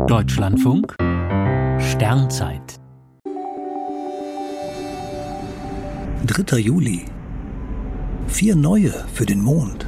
Deutschlandfunk Sternzeit 3. Juli. 4 neue für den Mond.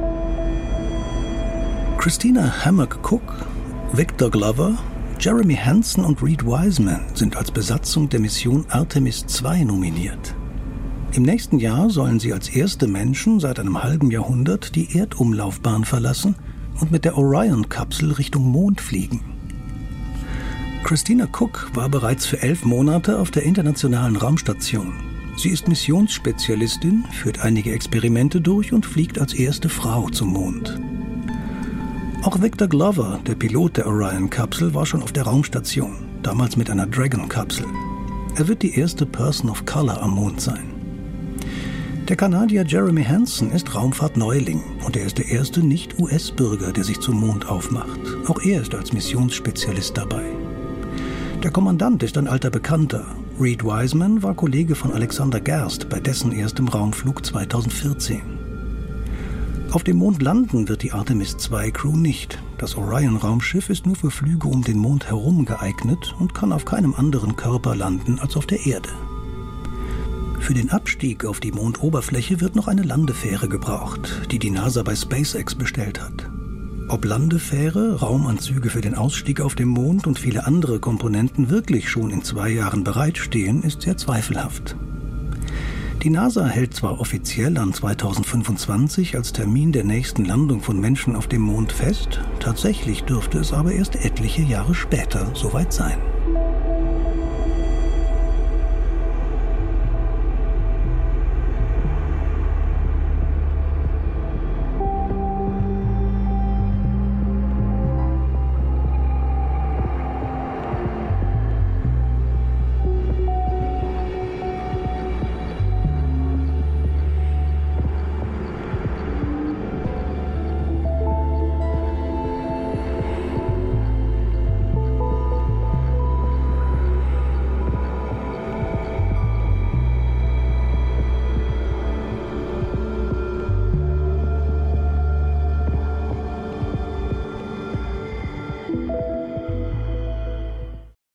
Christina Hammock Cook, Victor Glover, Jeremy Hansen und Reed Wiseman sind als Besatzung der Mission Artemis II nominiert. Im nächsten Jahr sollen sie als erste Menschen seit einem halben Jahrhundert die Erdumlaufbahn verlassen und mit der Orion-Kapsel Richtung Mond fliegen. Christina Cook war bereits für 11 Monate auf der Internationalen Raumstation. Sie ist Missionsspezialistin, führt einige Experimente durch und fliegt als erste Frau zum Mond. Auch Victor Glover, der Pilot der Orion-Kapsel, war schon auf der Raumstation, damals mit einer Dragon-Kapsel. Er wird die erste Person of Color am Mond sein. Der Kanadier Jeremy Hansen ist Raumfahrtneuling und er ist der erste Nicht-US-Bürger, der sich zum Mond aufmacht. Auch er ist als Missionsspezialist dabei. Der Kommandant ist ein alter Bekannter. Reed Wiseman war Kollege von Alexander Gerst bei dessen erstem Raumflug 2014. Auf dem Mond landen wird die Artemis II Crew nicht. Das Orion-Raumschiff ist nur für Flüge um den Mond herum geeignet und kann auf keinem anderen Körper landen als auf der Erde. Für den Abstieg auf die Mondoberfläche wird noch eine Landefähre gebraucht, die die NASA bei SpaceX bestellt hat. Ob Landefähre, Raumanzüge für den Ausstieg auf dem Mond und viele andere Komponenten wirklich schon in 2 Jahren bereitstehen, ist sehr zweifelhaft. Die NASA hält zwar offiziell an 2025 als Termin der nächsten Landung von Menschen auf dem Mond fest, tatsächlich dürfte es aber erst etliche Jahre später soweit sein.